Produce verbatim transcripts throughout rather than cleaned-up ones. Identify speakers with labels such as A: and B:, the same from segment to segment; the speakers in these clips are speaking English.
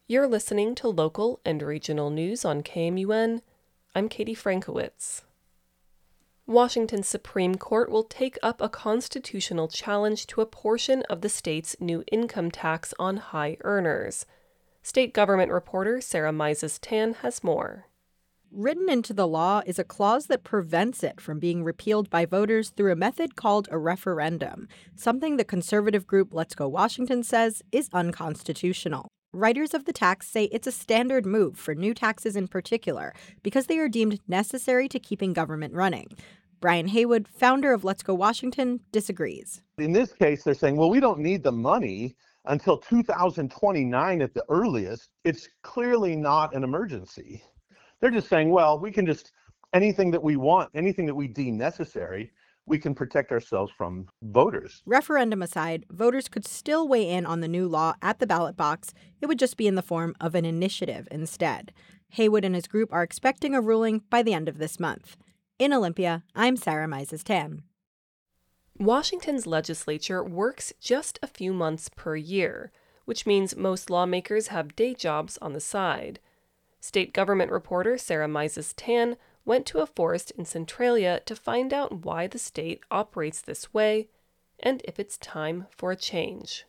A: You're listening to local and regional news on K M U N. I'm Katie Frankowitz. Washington's Supreme Court will take up a constitutional challenge to a portion of the state's new income tax on high earners. State government reporter Sarah Mises-Tan has more.
B: Written into the law is a clause that prevents it from being repealed by voters through a method called a referendum, something the conservative group Let's Go Washington says is unconstitutional. Writers of the tax say it's a standard move for new taxes in particular because they are deemed necessary to keeping government running. Brian Haywood, founder of Let's Go Washington, disagrees.
C: In this case, they're saying, well, we don't need the money until two thousand twenty-nine at the earliest. It's clearly not an emergency. They're just saying, well, we can just, anything that we want, anything that we deem necessary, we can protect ourselves from voters.
B: Referendum aside, voters could still weigh in on the new law at the ballot box. It would just be in the form of an initiative instead. Haywood and his group are expecting a ruling by the end of this month. In Olympia, I'm Sarah Mises-Tan.
A: Washington's legislature works just a few months per year, which means most lawmakers have day jobs on the side. State government reporter Sarah Mises-Tan went to a forest in Centralia to find out why the state operates this way and if it's time for a change.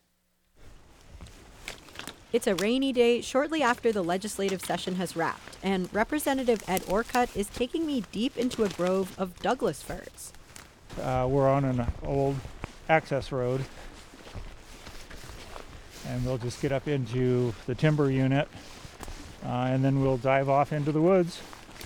B: It's a rainy day shortly after the legislative session has wrapped, and Representative Ed Orcutt is taking me deep into a grove of Douglas firs.
D: Uh, we're on an old access road, and we'll just get up into the timber unit, uh, and then we'll dive off into the woods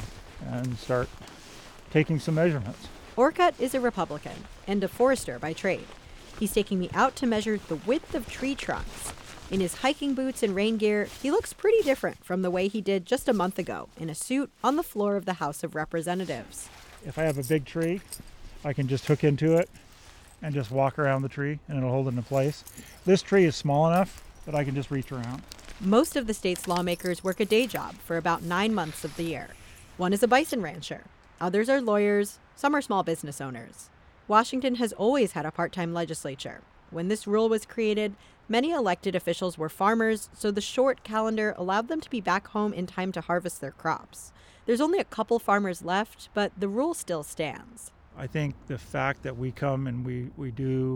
D: and start taking some measurements.
B: Orcutt is a Republican and a forester by trade. He's taking me out to measure the width of tree trunks. In his hiking boots and rain gear, he looks pretty different from the way he did just a month ago in a suit on the floor of the House of Representatives.
D: If I have a big tree, I can just hook into it and just walk around the tree and it'll hold it in place. This tree is small enough that I can just reach around.
B: Most of the state's lawmakers work a day job for about nine months of the year. One is a bison rancher. Others are lawyers. Some are small business owners. Washington has always had a part-time legislature. When this rule was created, many elected officials were farmers, so the short calendar allowed them to be back home in time to harvest their crops. There's only a couple farmers left, but the rule still stands.
D: I think the fact that we come and we, we do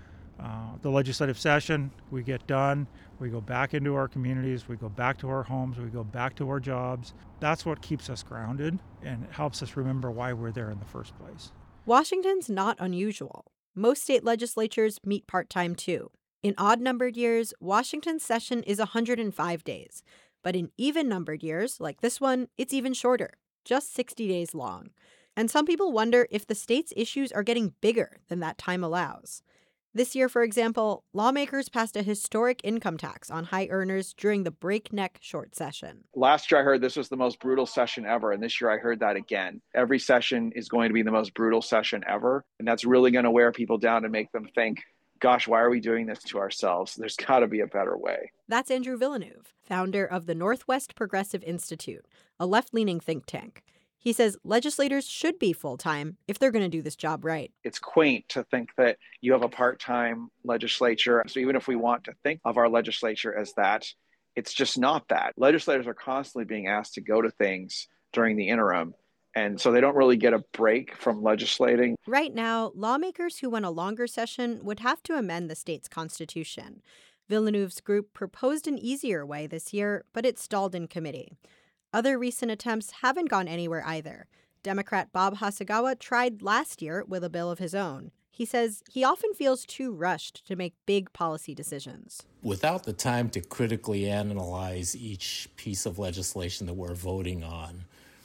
D: uh, the legislative session, we get done, we go back into our communities, we go back to our homes, we go back to our jobs. That's what keeps us grounded and helps us remember why we're there in the first place.
B: Washington's not unusual. Most state legislatures meet part-time too. In odd-numbered years, Washington's session is one hundred five days. But in even-numbered years, like this one, it's even shorter, just sixty days long. And some people wonder if the state's issues are getting bigger than that time allows. This year, for example, lawmakers passed a historic income tax on high earners during the breakneck short session.
E: Last year I heard this was the most brutal session ever, and this year I heard that again. Every session is going to be the most brutal session ever, and that's really going to wear people down and make them think, gosh, why are we doing this to ourselves? There's got to be a better way.
B: That's Andrew Villeneuve, founder of the Northwest Progressive Institute, a left-leaning think tank. He says legislators should be full-time if they're going to do this job right.
E: It's quaint to think that you have a part-time legislature. So even if we want to think of our legislature as that, it's just not that. Legislators are constantly being asked to go to things during the interim, and so they don't really get a break from legislating.
B: Right now, lawmakers who want a longer session would have to amend the state's constitution. Villeneuve's group proposed an easier way this year, but it stalled in committee. Other recent attempts haven't gone anywhere either. Democrat Bob Hasagawa tried last year with a bill of his own. He says he often feels too rushed to make big policy decisions.
F: Without the time to critically analyze each piece of legislation that we're voting on,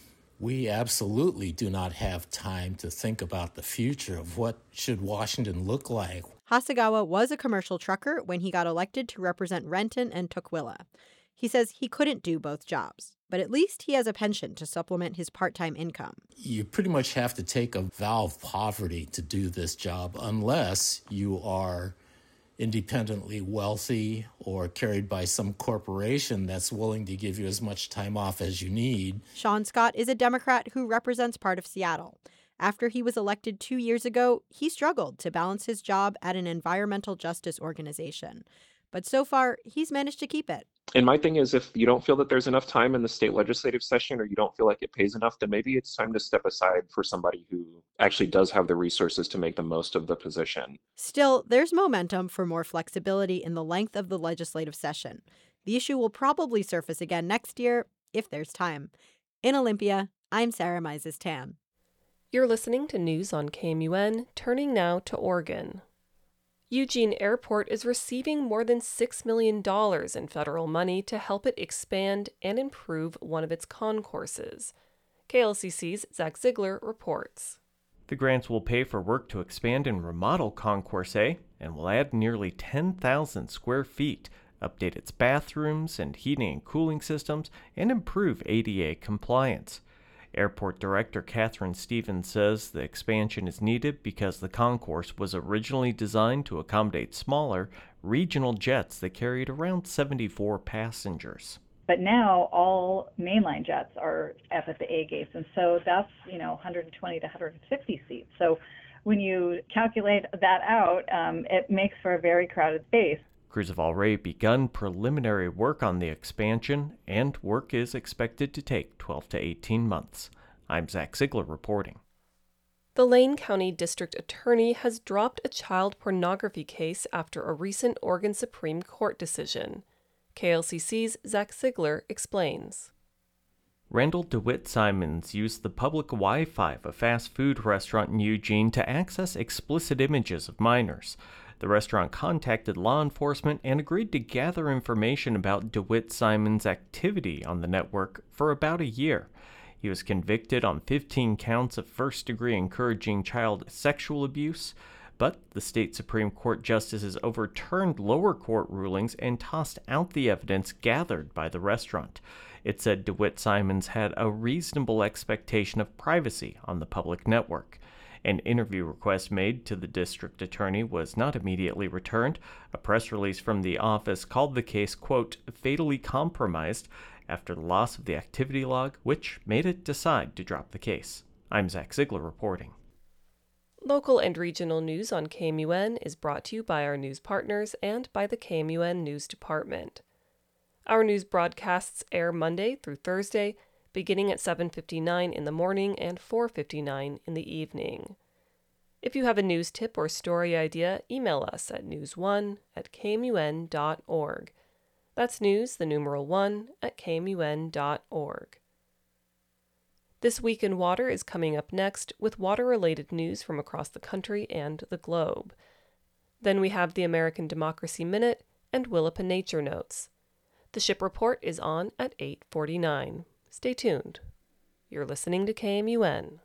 F: we absolutely do not have time to think about the future of what should Washington look like.
B: Hasagawa was a commercial trucker when he got elected to represent Renton and Tukwila. He says he couldn't do both jobs, but at least he has a pension to supplement his part-time income.
F: You pretty much have to take a vow of poverty to do this job unless you are independently wealthy or carried by some corporation that's willing to give you as much time off as you need.
B: Sean Scott is a Democrat who represents part of Seattle. After he was elected two years ago, he struggled to balance his job at an environmental justice organization. But so far, he's managed to keep it.
G: And my thing is, if you don't feel that there's enough time in the state legislative session, or you don't feel like it pays enough, then maybe it's time to step aside for somebody who actually does have the resources to make the most of the position.
B: Still, there's momentum for more flexibility in the length of the legislative session. The issue will probably surface again next year, if there's time. In Olympia, I'm Sarah Mises-Tan.
A: You're listening to news on K M U N, turning now to Oregon. Eugene Airport is receiving more than six million dollars in federal money to help it expand and improve one of its concourses. K L C C's Zach Ziegler reports.
H: The grants will pay for work to expand and remodel Concourse A and will add nearly ten thousand square feet, update its bathrooms and heating and cooling systems, and improve A D A compliance. Airport Director Catherine Stevens says the expansion is needed because the concourse was originally designed to accommodate smaller, regional jets that carried around seventy-four passengers.
I: But now all mainline jets are up at the A gates, and so that's, you know, one hundred twenty to one hundred fifty seats. So when you calculate that out, um, it makes for a very crowded space.
H: Crews have already begun preliminary work on the expansion, and work is expected to take twelve to eighteen months. I'm Zach Ziegler reporting.
A: The Lane County District Attorney has dropped a child pornography case after a recent Oregon Supreme Court decision. K L C C's Zach Ziegler explains.
H: Randall DeWitt Simons used the public Wi-Fi of a fast food restaurant in Eugene to access explicit images of minors. The restaurant contacted law enforcement and agreed to gather information about DeWitt Simons' activity on the network for about a year. He was convicted on fifteen counts of first-degree encouraging child sexual abuse, but the state Supreme Court justices overturned lower court rulings and tossed out the evidence gathered by the restaurant. It said DeWitt Simons had a reasonable expectation of privacy on the public network. An interview request made to the district attorney was not immediately returned. A press release from the office called the case, quote, fatally compromised after the loss of the activity log, which made it decide to drop the case. I'm Zach Ziegler reporting.
A: Local and regional news on K M U N is brought to you by our news partners and by the K M U N News Department. Our news broadcasts air Monday through Thursday, beginning at seven fifty-nine in the morning and four fifty-nine in the evening. If you have a news tip or story idea, email us at news one at k m u n dot org. That's news, the numeral one, at k m u n dot org. This Week in Water is coming up next with water-related news from across the country and the globe. Then we have the American Democracy Minute and Willapa Nature Notes. The Ship Report is on at eight forty-nine. Stay tuned. You're listening to K M U N.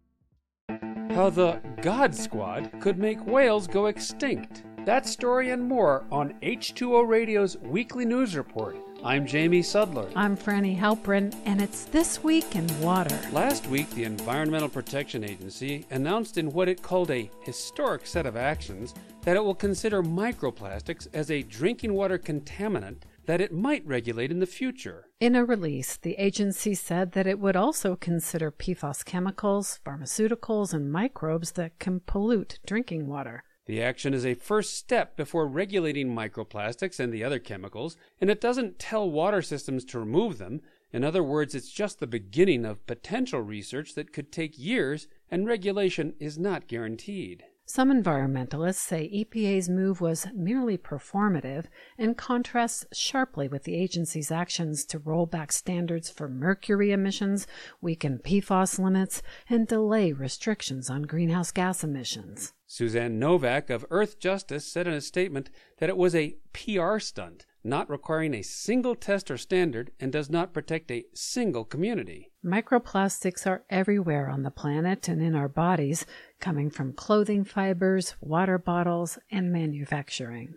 J: How the God Squad could make whales go extinct. That story and more on H two O Radio's weekly news report. I'm Jamie Sudler.
K: I'm Franny Halprin, and it's This Week in Water.
J: Last week, the Environmental Protection Agency announced in what it called a historic set of actions that it will consider microplastics as a drinking water contaminant that it might regulate in the future.
K: In a release, the agency said that it would also consider P FAS chemicals, pharmaceuticals, and microbes that can pollute drinking water.
J: The action is a first step before regulating microplastics and the other chemicals, and it doesn't tell water systems to remove them. In other words, it's just the beginning of potential research that could take years, and regulation is not guaranteed.
K: Some environmentalists say E P A's move was merely performative and contrasts sharply with the agency's actions to roll back standards for mercury emissions, weaken P FAS limits, and delay restrictions on greenhouse gas emissions.
J: Suzanne Novak of Earth Justice said in a statement that it was a P R stunt, not requiring a single test or standard, and does not protect a single community.
K: Microplastics are everywhere on the planet and in our bodies, coming from clothing fibers, water bottles, and manufacturing.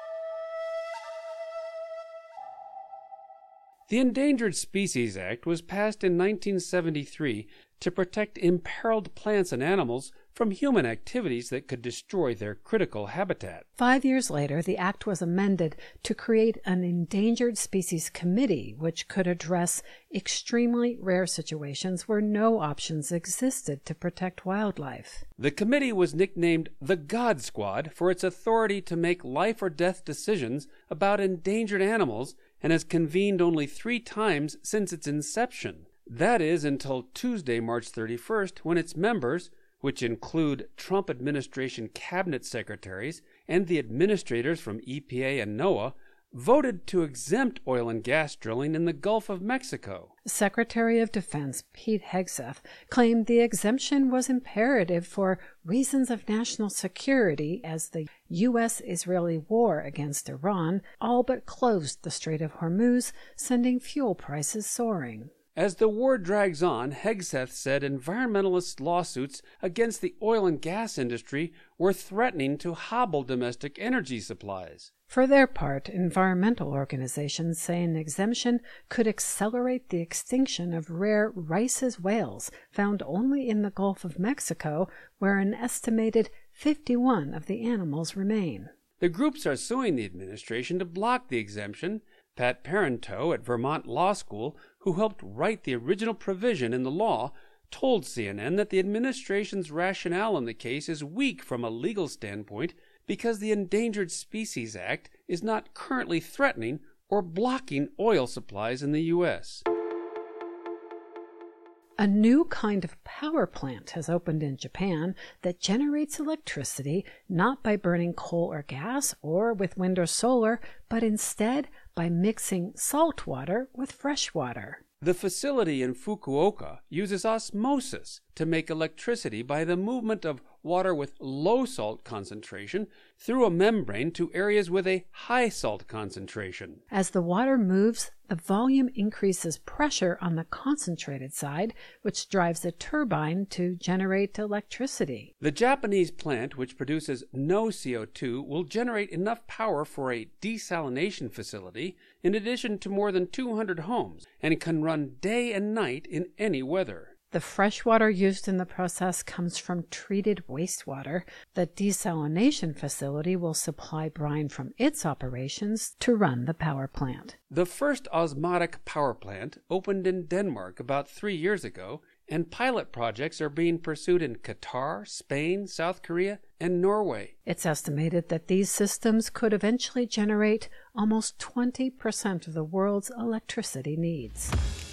J: The Endangered Species Act was passed in nineteen seventy-three to protect imperiled plants and animals from human activities that could destroy their critical habitat.
K: Five years later, the act was amended to create an Endangered Species Committee, which could address extremely rare situations where no options existed to protect wildlife.
J: The committee was nicknamed the God Squad for its authority to make life or death decisions about endangered animals and has convened only three times since its inception. That is until Tuesday, March thirty-first, when its members, which include Trump administration cabinet secretaries and the administrators from E P A and NOAA, voted to exempt oil and gas drilling in the Gulf of Mexico.
K: Secretary of Defense Pete Hegseth claimed the exemption was imperative for reasons of national security as the U S Israeli war against Iran all but closed the Strait of Hormuz, sending fuel prices soaring.
J: As the war drags on, Hegseth said environmentalist lawsuits against the oil and gas industry were threatening to hobble domestic energy supplies.
K: For their part, environmental organizations say an exemption could accelerate the extinction of rare Rice's whales found only in the Gulf of Mexico, where an estimated fifty-one of the animals remain.
J: The groups are suing the administration to block the exemption. Pat Parenteau at Vermont Law School, who helped write the original provision in the law, told C N N that the administration's rationale in the case is weak from a legal standpoint because the Endangered Species Act is not currently threatening or blocking oil supplies in the U S
K: A new kind of power plant has opened in Japan that generates electricity not by burning coal or gas or with wind or solar, but instead by mixing salt water with fresh water.
J: The facility in Fukuoka uses osmosis to make electricity by the movement of water with low salt concentration through a membrane to areas with a high salt concentration.
K: As the water moves, the volume increases pressure on the concentrated side, which drives a turbine to generate electricity.
J: The Japanese plant, which produces no C O two, will generate enough power for a desalination facility, in addition to more than two hundred homes, and can run day and night in any weather.
K: The fresh water used in the process comes from treated wastewater. The desalination facility will supply brine from its operations to run the power plant.
J: The first osmotic power plant opened in Denmark about three years ago, and pilot projects are being pursued in Qatar, Spain, South Korea, and Norway.
K: It's estimated that these systems could eventually generate almost twenty percent of the world's electricity needs.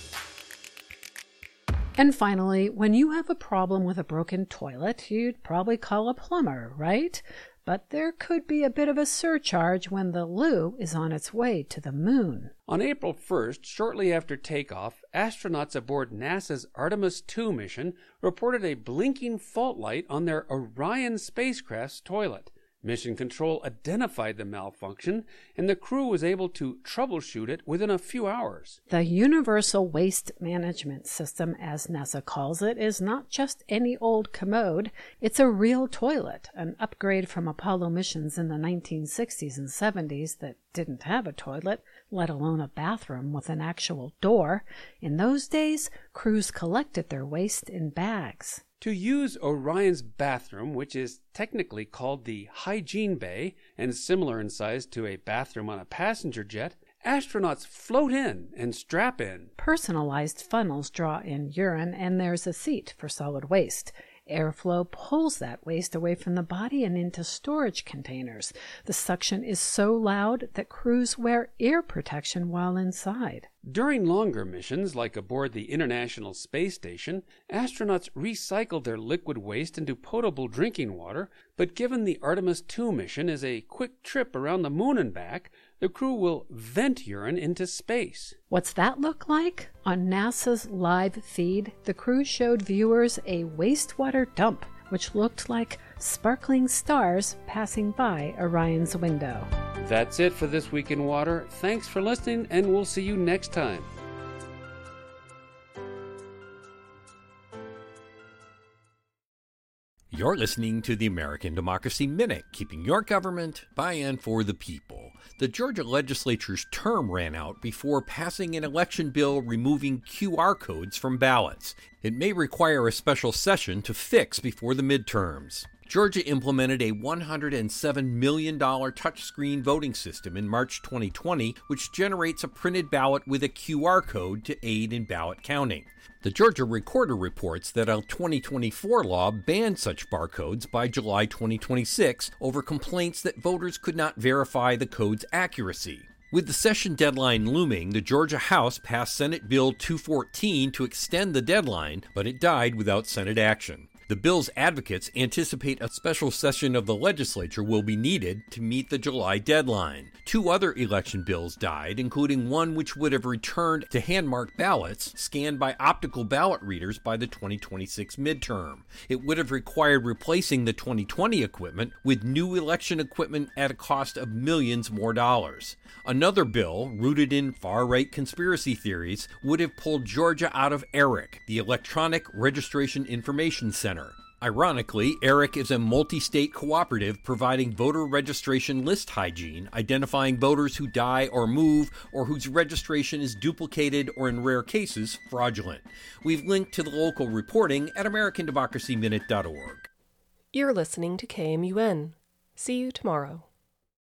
K: And finally, when you have a problem with a broken toilet, you'd probably call a plumber, right? But there could be a bit of a surcharge when the loo is on its way to the moon.
J: On April first, shortly after takeoff, astronauts aboard NASA's Artemis two mission reported a blinking fault light on their Orion spacecraft's toilet. Mission Control identified the malfunction, and the crew was able to troubleshoot it within a few hours.
K: The Universal Waste Management System, as NASA calls it, is not just any old commode. It's a real toilet, an upgrade from Apollo missions in the nineteen sixties and seventies that didn't have a toilet, let alone a bathroom with an actual door. In those days, crews collected their waste in bags.
J: To use Orion's bathroom, which is technically called the hygiene bay and similar in size to a bathroom on a passenger jet, astronauts float in and strap in.
K: Personalized funnels draw in urine, and there's a seat for solid waste. Airflow pulls that waste away from the body and into storage containers. The suction is so loud that crews wear ear protection while inside.
J: During longer missions, like aboard the International Space Station, astronauts recycled their liquid waste into potable drinking water, but given the Artemis two mission is a quick trip around the moon and back, the crew will vent urine into space.
K: What's that look like? On NASA's live feed, the crew showed viewers a wastewater dump, which looked like sparkling stars passing by Orion's window.
J: That's it for This Week in Water. Thanks for listening, and we'll see you next time.
L: You're listening to the American Democracy Minute, keeping your government by and for the people. The Georgia legislature's term ran out before passing an election bill removing Q R codes from ballots. It may require a special session to fix before the midterms. Georgia implemented a one hundred seven million dollars touchscreen voting system in March twenty twenty, which generates a printed ballot with a Q R code to aid in ballot counting. The Georgia Recorder reports that a twenty twenty-four law banned such barcodes by July twenty twenty-six over complaints that voters could not verify the code's accuracy. With the session deadline looming, the Georgia House passed Senate Bill two fourteen to extend the deadline, but it died without Senate action. The bill's advocates anticipate a special session of the legislature will be needed to meet the July deadline. Two other election bills died, including one which would have returned to hand-marked ballots scanned by optical ballot readers by the twenty twenty-six midterm. It would have required replacing the twenty twenty equipment with new election equipment at a cost of millions more dollars. Another bill, rooted in far-right conspiracy theories, would have pulled Georgia out of ERIC, the Electronic Registration Information Center. Ironically, ERIC is a multi-state cooperative providing voter registration list hygiene, identifying voters who die or move or whose registration is duplicated or, in rare cases, fraudulent. We've linked to the local reporting at American Democracy Minute dot org.
A: You're listening to K M U N. See you tomorrow.